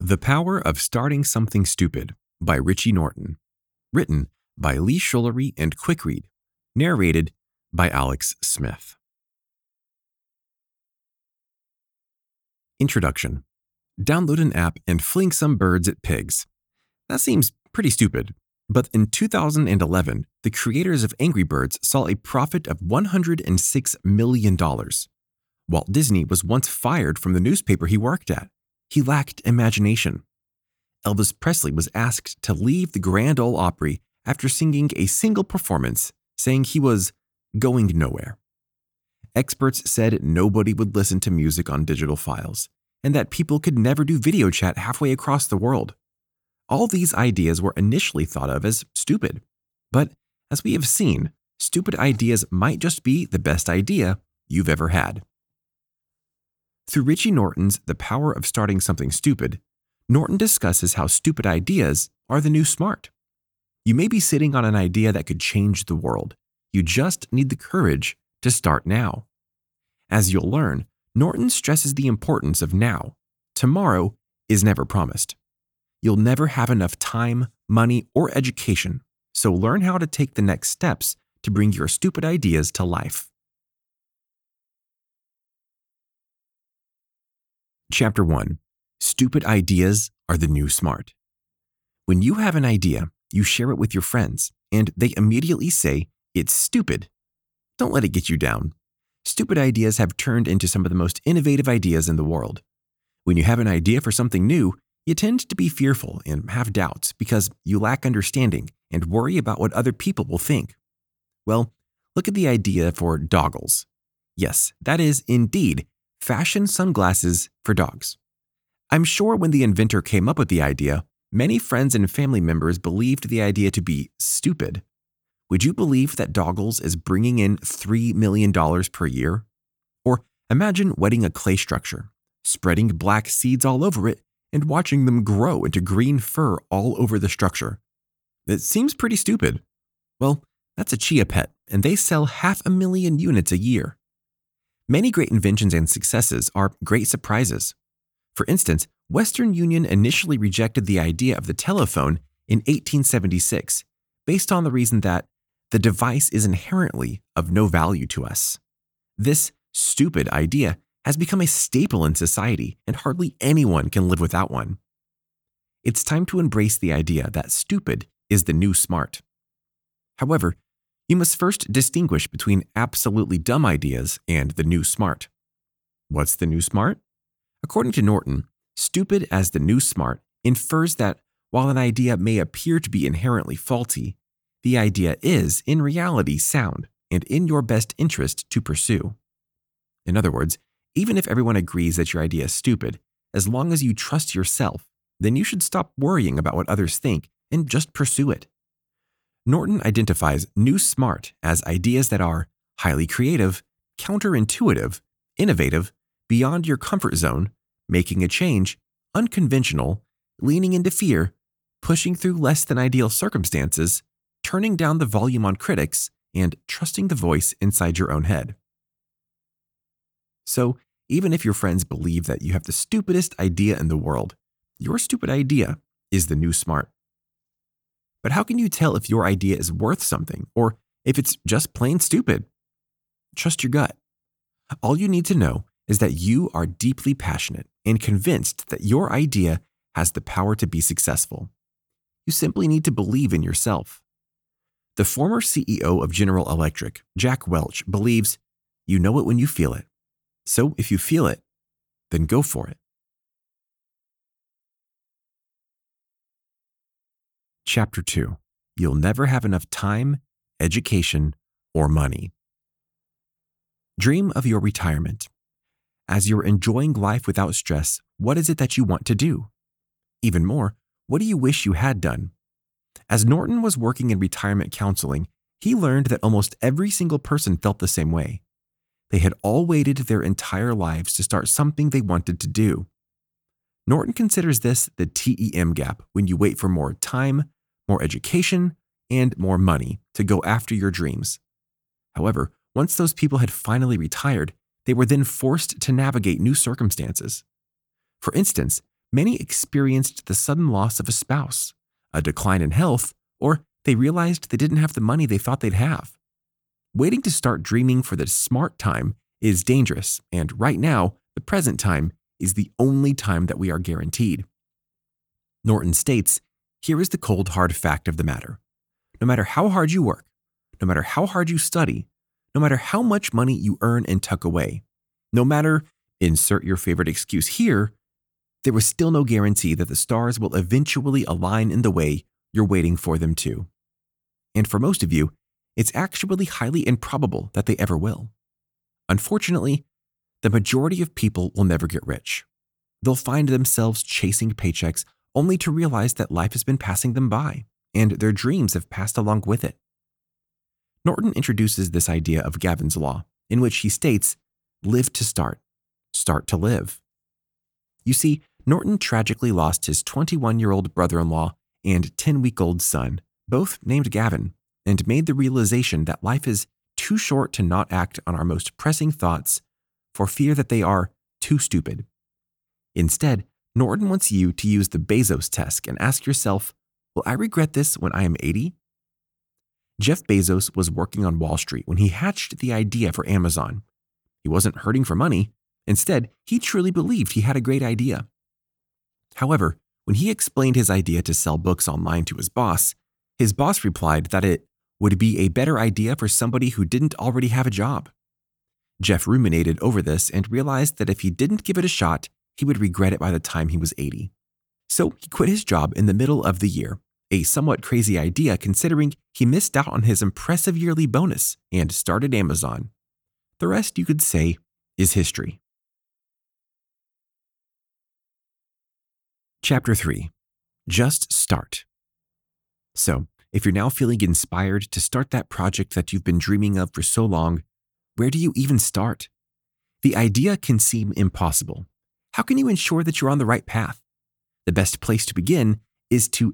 The Power of Starting Something Stupid by Richie Norton. Written by Lee Schullery and Quickread. Narrated by Alex Smith. Introduction. Download an app and fling some birds at pigs. That seems pretty stupid, but in 2011, the creators of Angry Birds saw a profit of $106 million. Walt Disney was once fired from the newspaper he worked at. He lacked imagination. Elvis Presley was asked to leave the Grand Ole Opry after singing a single performance, saying he was going nowhere. Experts said nobody would listen to music on digital files, and that people could never do video chat halfway across the world. All these ideas were initially thought of as stupid, but as we have seen, stupid ideas might just be the best idea you've ever had. Through Richie Norton's The Power of Starting Something Stupid, Norton discusses how stupid ideas are the new smart. You may be sitting on an idea that could change the world. You just need the courage to start now. As you'll learn, Norton stresses the importance of now. Tomorrow is never promised. You'll never have enough time, money, or education, so learn how to take the next steps to bring your stupid ideas to life. Chapter 1. Stupid ideas are the new smart. When you have an idea, you share it with your friends, and they immediately say, "It's stupid." Don't let it get you down. Stupid ideas have turned into some of the most innovative ideas in the world. When you have an idea for something new, you tend to be fearful and have doubts because you lack understanding and worry about what other people will think. Well, look at the idea for doggles. Yes, that is indeed fashion sunglasses for dogs. I'm sure when the inventor came up with the idea, many friends and family members believed the idea to be stupid. Would you believe that Doggles is bringing in $3 million per year? Or imagine wetting a clay structure, spreading black seeds all over it, and watching them grow into green fur all over the structure. It seems pretty stupid. Well, that's a Chia Pet, and they sell 500,000 units a year. Many great inventions and successes are great surprises. For instance, Western Union initially rejected the idea of the telephone in 1876, based on the reason that the device is inherently of no value to us. This stupid idea has become a staple in society, and hardly anyone can live without one. It's time to embrace the idea that stupid is the new smart. However, you must first distinguish between absolutely dumb ideas and the new smart. What's the new smart? According to Norton, stupid as the new smart infers that while an idea may appear to be inherently faulty, the idea is in reality sound and in your best interest to pursue. In other words, even if everyone agrees that your idea is stupid, as long as you trust yourself, then you should stop worrying about what others think and just pursue it. Norton identifies new smart as ideas that are highly creative, counterintuitive, innovative, beyond your comfort zone, making a change, unconventional, leaning into fear, pushing through less than ideal circumstances, turning down the volume on critics, and trusting the voice inside your own head. So, even if your friends believe that you have the stupidest idea in the world, your stupid idea is the new smart. But how can you tell if your idea is worth something or if it's just plain stupid? Trust your gut. All you need to know is that you are deeply passionate and convinced that your idea has the power to be successful. You simply need to believe in yourself. The former CEO of General Electric, Jack Welch, believes you know it when you feel it. So if you feel it, then go for it. Chapter 2. You'll never have enough time, education, or money. Dream of your retirement. As you're enjoying life without stress, what is it that you want to do? Even more, what do you wish you had done? As Norton was working in retirement counseling, he learned that almost every single person felt the same way. They had all waited their entire lives to start something they wanted to do. Norton considers this the TEM gap, when you wait for more time, more education, and more money to go after your dreams. However, once those people had finally retired, they were then forced to navigate new circumstances. For instance, Many experienced the sudden loss of a spouse, a decline in health, or they realized they didn't have the money they thought they'd have. Waiting to start dreaming for the smart time is dangerous, and right now, the present time is the only time that we are guaranteed. Norton states, "Here is the cold hard fact of the matter. No matter how hard you work, no matter how hard you study, no matter how much money you earn and tuck away, no matter, insert your favorite excuse here, there was still no guarantee that the stars will eventually align in the way you're waiting for them to. And for most of you, it's actually highly improbable that they ever will. Unfortunately, the majority of people will never get rich. They'll find themselves chasing paychecks only to realize that life has been passing them by, and their dreams have passed along with it." Norton introduces this idea of Gavin's Law, in which he states, "Live to start to live." You see, Norton tragically lost his 21-year-old brother-in-law and 10-week-old son, both named Gavin, and made the realization that life is too short to not act on our most pressing thoughts for fear that they are too stupid. Instead, Norton wants you to use the Bezos test and ask yourself, will I regret this when I am 80? Jeff Bezos was working on Wall Street when he hatched the idea for Amazon. He wasn't hurting for money. Instead, he truly believed he had a great idea. However, when he explained his idea to sell books online to his boss replied that it would be a better idea for somebody who didn't already have a job. Jeff ruminated over this and realized that if he didn't give it a shot, he would regret it by the time he was 80. So he quit his job in the middle of the year, a somewhat crazy idea considering he missed out on his impressive yearly bonus, and started Amazon. The rest, you could say, is history. Chapter 3. Just start. So, if you're now feeling inspired to start that project that you've been dreaming of for so long, where do you even start? The idea can seem impossible. How can you ensure that you're on the right path? The best place to begin is to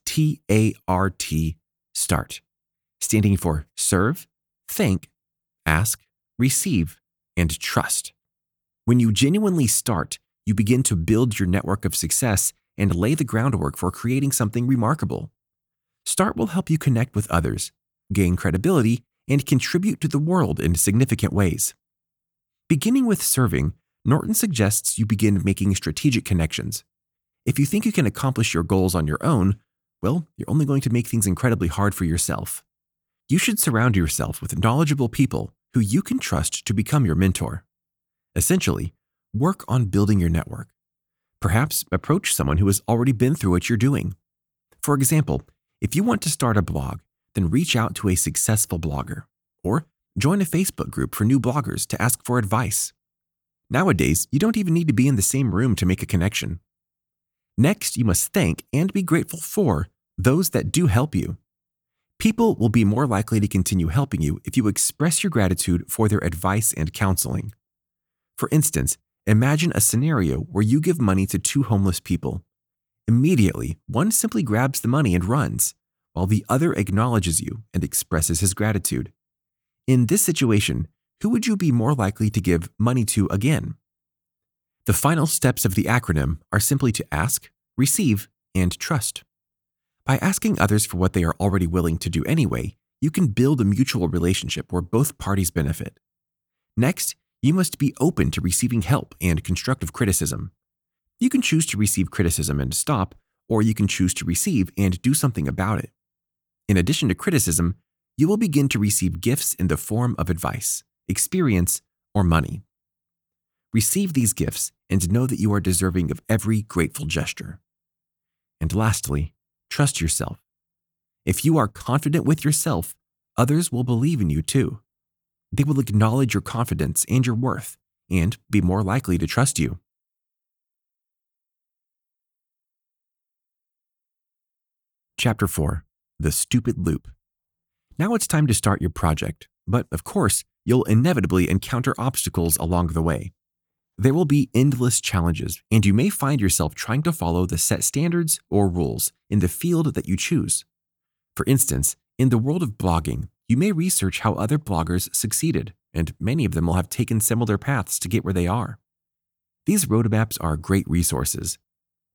START, start, standing for serve, think, ask, receive, and trust. When you genuinely start, you begin to build your network of success and lay the groundwork for creating something remarkable. Start will help you connect with others, gain credibility, and contribute to the world in significant ways. Beginning with serving, Norton suggests you begin making strategic connections. If you think you can accomplish your goals on your own, well, you're only going to make things incredibly hard for yourself. You should surround yourself with knowledgeable people who you can trust to become your mentor. Essentially, work on building your network. Perhaps approach someone who has already been through what you're doing. For example, if you want to start a blog, then reach out to a successful blogger, or join a Facebook group for new bloggers to ask for advice. Nowadays, you don't even need to be in the same room to make a connection. Next, you must thank and be grateful for those that do help you. People will be more likely to continue helping you if you express your gratitude for their advice and counseling. For instance, imagine a scenario where you give money to two homeless people. Immediately, one simply grabs the money and runs, while the other acknowledges you and expresses his gratitude. In this situation, who would you be more likely to give money to again? The final steps of the acronym are simply to ask, receive, and trust. By asking others for what they are already willing to do anyway, you can build a mutual relationship where both parties benefit. Next, you must be open to receiving help and constructive criticism. You can choose to receive criticism and stop, or you can choose to receive and do something about it. In addition to criticism, you will begin to receive gifts in the form of advice, experience, or money. Receive these gifts and know that you are deserving of every grateful gesture. And lastly, trust yourself. If you are confident with yourself, others will believe in you too. They will acknowledge your confidence and your worth and be more likely to trust you. Chapter 4. The Stupid Loop. Now it's time to start your project, but of course, you'll inevitably encounter obstacles along the way. There will be endless challenges, and you may find yourself trying to follow the set standards or rules in the field that you choose. For instance, in the world of blogging, you may research how other bloggers succeeded, and many of them will have taken similar paths to get where they are. These roadmaps are great resources.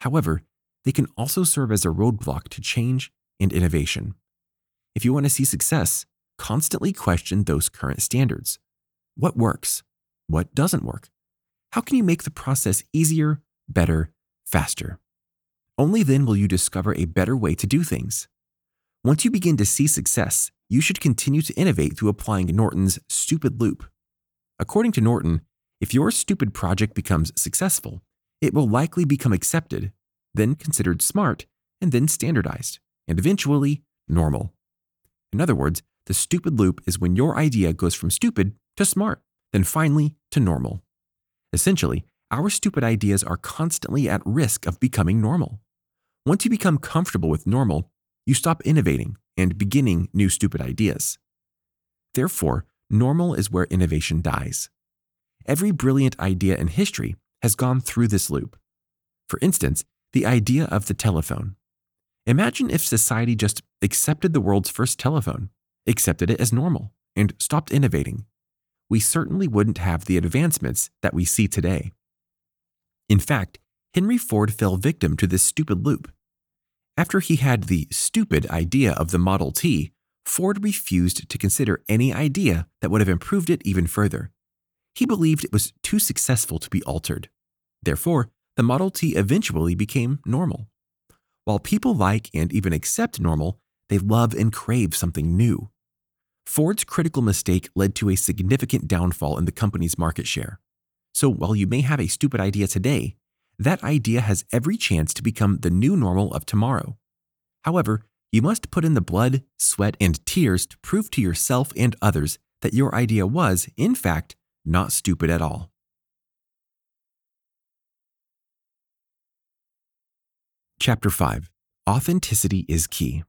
However, they can also serve as a roadblock to change and innovation. If you want to see success, constantly question those current standards. What works? What doesn't work? How can you make the process easier, better, faster? Only then will you discover a better way to do things. Once you begin to see success, you should continue to innovate through applying Norton's stupid loop. According to Norton, if your stupid project becomes successful, it will likely become accepted, then considered smart, and then standardized, and eventually normal. In other words, the stupid loop is when your idea goes from stupid to smart, then finally to normal. Essentially, our stupid ideas are constantly at risk of becoming normal. Once you become comfortable with normal, you stop innovating and beginning new stupid ideas. Therefore, normal is where innovation dies. Every brilliant idea in history has gone through this loop. For instance, the idea of the telephone. Imagine if society just accepted the world's first telephone, accepted it as normal, and stopped innovating. We certainly wouldn't have the advancements that we see today. In fact, Henry Ford fell victim to this stupid loop. After he had the stupid idea of the Model T, Ford refused to consider any idea that would have improved it even further. He believed it was too successful to be altered. Therefore, the Model T eventually became normal. While people like and even accept normal, they love and crave something new. Ford's critical mistake led to a significant downfall in the company's market share. So while you may have a stupid idea today, that idea has every chance to become the new normal of tomorrow. However, you must put in the blood, sweat, and tears to prove to yourself and others that your idea was, in fact, not stupid at all. Chapter 5. Authenticity is key.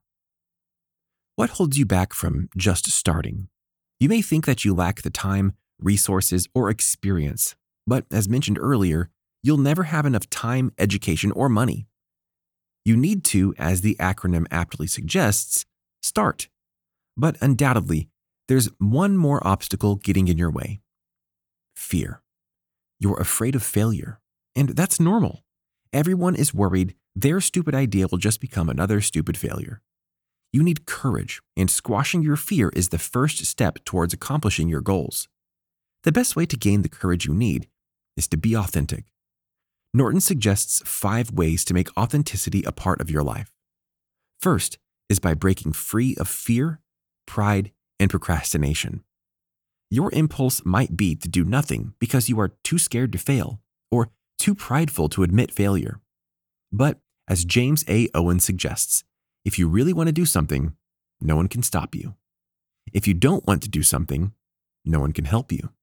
What holds you back from just starting? You may think that you lack the time, resources, or experience, but as mentioned earlier, you'll never have enough time, education, or money. You need to, as the acronym aptly suggests, start. But undoubtedly, there's one more obstacle getting in your way. Fear. You're afraid of failure, and that's normal. Everyone is worried their stupid idea will just become another stupid failure. You need courage, and squashing your fear is the first step towards accomplishing your goals. The best way to gain the courage you need is to be authentic. Norton suggests 5 ways to make authenticity a part of your life. First is by breaking free of fear, pride, and procrastination. Your impulse might be to do nothing because you are too scared to fail or too prideful to admit failure. But as James A. Owen suggests, if you really want to do something, no one can stop you. If you don't want to do something, no one can help you.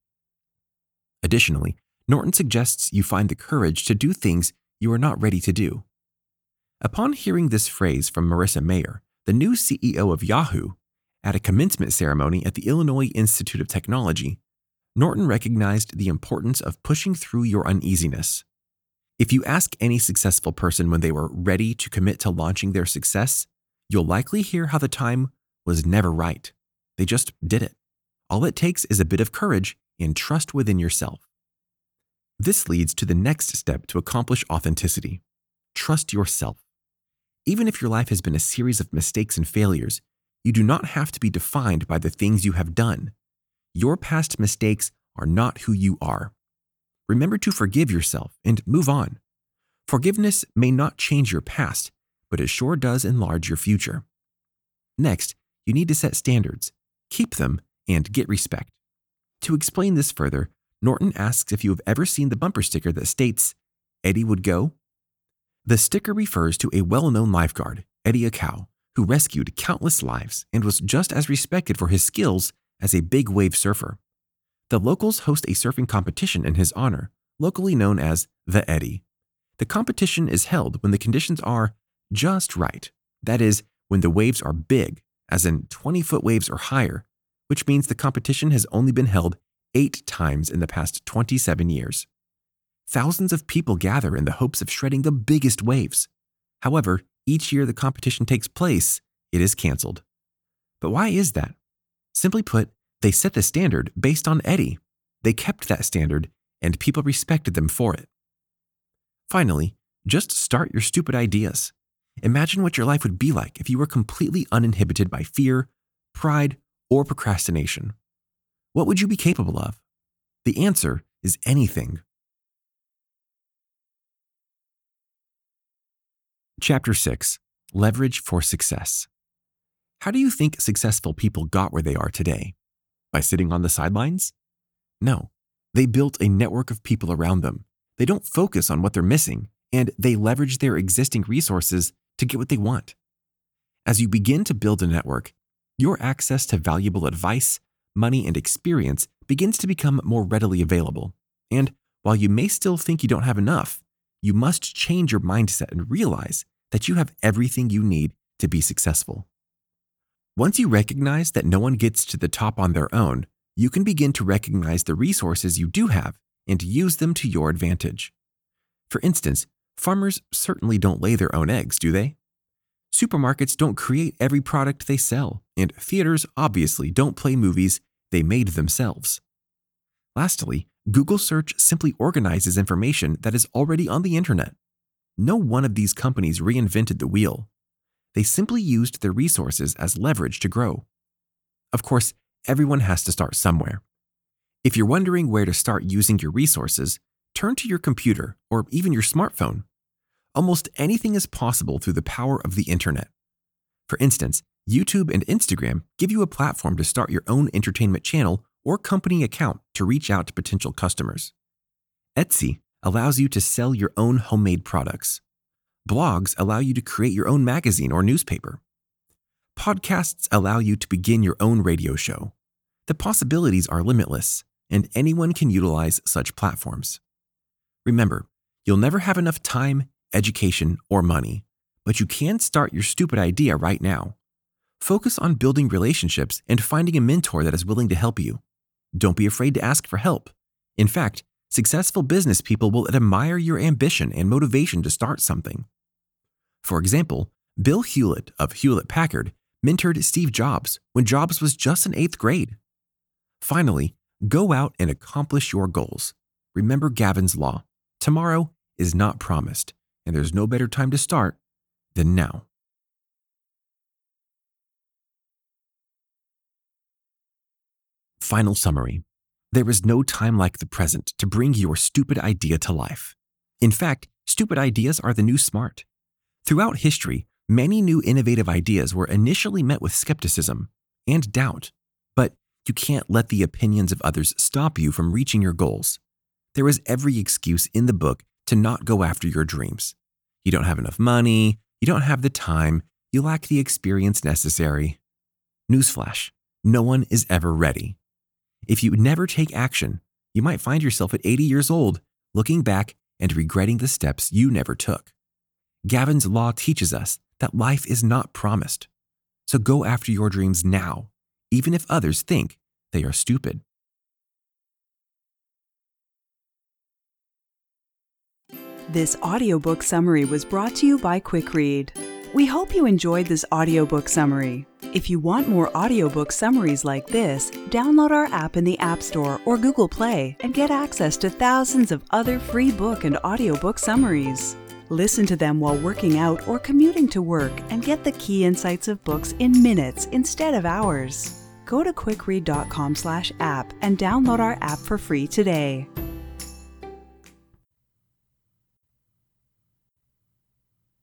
Additionally, Norton suggests you find the courage to do things you are not ready to do. Upon hearing this phrase from Marissa Mayer, the new CEO of Yahoo, at a commencement ceremony at the Illinois Institute of Technology, Norton recognized the importance of pushing through your uneasiness. If you ask any successful person when they were ready to commit to launching their success, you'll likely hear how the time was never right. They just did it. All it takes is a bit of courage and trust within yourself. This leads to the next step to accomplish authenticity. Trust yourself. Even if your life has been a series of mistakes and failures, you do not have to be defined by the things you have done. Your past mistakes are not who you are. Remember to forgive yourself and move on. Forgiveness may not change your past, but it sure does enlarge your future. Next, you need to set standards, keep them, and get respect. To explain this further, Norton asks if you have ever seen the bumper sticker that states, "Eddie would go?" The sticker refers to a well-known lifeguard, Eddie Aikau, who rescued countless lives and was just as respected for his skills as a big wave surfer. The locals host a surfing competition in his honor, locally known as the Eddie. The competition is held when the conditions are just right. That is, when the waves are big, as in 20-foot waves or higher, which means the competition has only been held 8 times in the past 27 years. Thousands of people gather in the hopes of shredding the biggest waves. However, each year the competition takes place, it is canceled. But why is that? Simply put, they set the standard based on Eddie. They kept that standard, and people respected them for it. Finally, Just start your stupid ideas. Imagine what your life would be like if you were completely uninhibited by fear, pride, or procrastination. What would you be capable of? The answer is anything. Chapter 6. Leverage for Success. How do you think successful people got where they are today? By sitting on the sidelines? No. They built a network of people around them. They don't focus on what they're missing, and they leverage their existing resources to get what they want. As you begin to build a network, your access to valuable advice, money, and experience begins to become more readily available. And while you may still think you don't have enough, you must change your mindset and realize that you have everything you need to be successful. Once you recognize that no one gets to the top on their own, you can begin to recognize the resources you do have and use them to your advantage. For instance, farmers certainly don't lay their own eggs, do they? Supermarkets don't create every product they sell, and theaters obviously don't play movies they made themselves. Lastly, Google Search simply organizes information that is already on the internet. No one of these companies reinvented the wheel. They simply used their resources as leverage to grow. Of course, everyone has to start somewhere. If you're wondering where to start using your resources, turn to your computer or even your smartphone. Almost anything is possible through the power of the internet. For instance, YouTube and Instagram give you a platform to start your own entertainment channel or company account to reach out to potential customers. Etsy allows you to sell your own homemade products. Blogs allow you to create your own magazine or newspaper. Podcasts allow you to begin your own radio show. The possibilities are limitless, and anyone can utilize such platforms. Remember, you'll never have enough time, education, or money, but you can start your stupid idea right now. Focus on building relationships and finding a mentor that is willing to help you. Don't be afraid to ask for help. In fact, successful business people will admire your ambition and motivation to start something. For example, Bill Hewlett of Hewlett-Packard mentored Steve Jobs when Jobs was just in 8th grade. Finally, go out and accomplish your goals. Remember Gavin's Law. Tomorrow is not promised, and there's no better time to start than now. Final summary. There is no time like the present to bring your stupid idea to life. In fact, stupid ideas are the new smart. Throughout history, many new innovative ideas were initially met with skepticism and doubt, but you can't let the opinions of others stop you from reaching your goals. There is every excuse in the book to not go after your dreams. You don't have enough money, you don't have the time, you lack the experience necessary. Newsflash, no one is ever ready. If you never take action, you might find yourself at 80 years old, looking back and regretting the steps you never took. Gavin's Law teaches us that life is not promised. So go after your dreams now, even if others think they are stupid. This audiobook summary was brought to you by Quick Read. We hope you enjoyed this audiobook summary. If you want more audiobook summaries like this, download our app in the App Store or Google Play and get access to thousands of other free book and audiobook summaries. Listen to them while working out or commuting to work and get the key insights of books in minutes instead of hours. Go to quickread.com/app and download our app for free today.